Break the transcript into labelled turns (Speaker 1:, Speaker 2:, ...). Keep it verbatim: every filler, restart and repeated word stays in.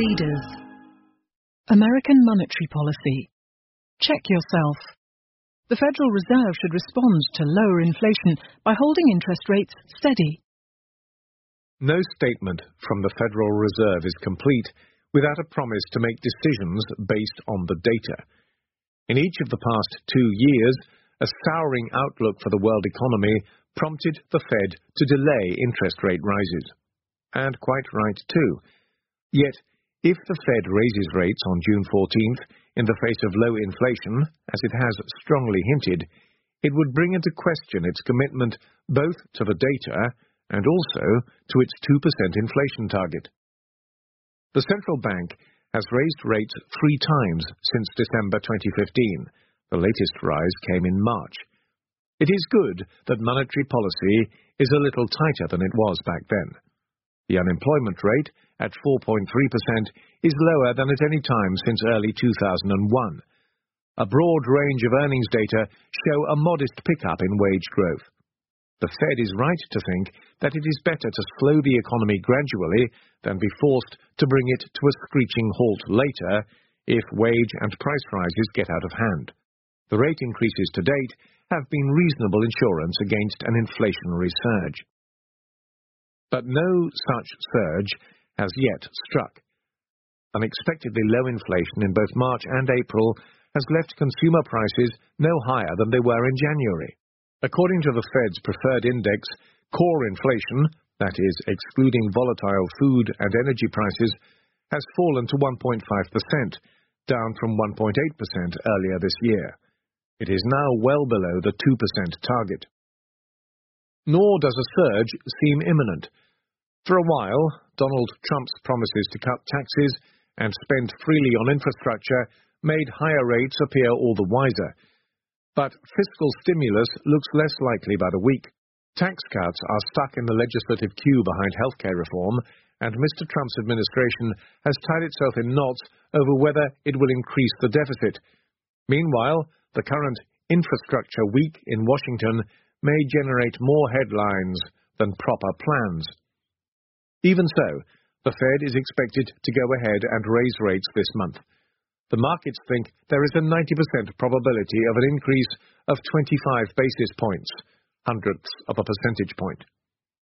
Speaker 1: leaders. American monetary policy. Check yourself. The Federal Reserve should respond to lower inflation by holding interest rates steady.
Speaker 2: No statement from the Federal Reserve is complete without a promise to make decisions based on the data. In each of the past two years, a souring outlook for the world economy prompted the Fed to delay interest rate rises. And quite right too. Yet, if the Fed raises rates on June fourteenth in the face of low inflation, as it has strongly hinted, it would bring into question its commitment both to the data and also to its two percent inflation target. The central bank has raised rates three times since December twenty fifteen. The latest rise came in March. It is good that monetary policy is a little tighter than it was back then. The unemployment rate, at four point three percent, is lower than at any time since early two thousand one. A broad range of earnings data show a modest pickup in wage growth. The Fed is right to think that it is better to slow the economy gradually than be forced to bring it to a screeching halt later if wage and price rises get out of hand. The rate increases to date have been reasonable insurance against an inflationary surge. But no such surge has yet struck. Unexpectedly low inflation in both March and April has left consumer prices no higher than they were in January. According to the Fed's preferred index, core inflation, that is, excluding volatile food and energy prices, has fallen to one point five percent, down from one point eight percent earlier this year. It is now well below the two percent target. Nor does a surge seem imminent. For a while, Donald Trump's promises to cut taxes and spend freely on infrastructure made higher rates appear all the wiser. But fiscal stimulus looks less likely by the week. Tax cuts are stuck in the legislative queue behind healthcare reform, and Mister Trump's administration has tied itself in knots over whether it will increase the deficit. Meanwhile, the current infrastructure week in Washington may generate more headlines than proper plans. Even so, the Fed is expected to go ahead and raise rates this month. The markets think there is a ninety percent probability of an increase of twenty-five basis points, hundredths of a percentage point.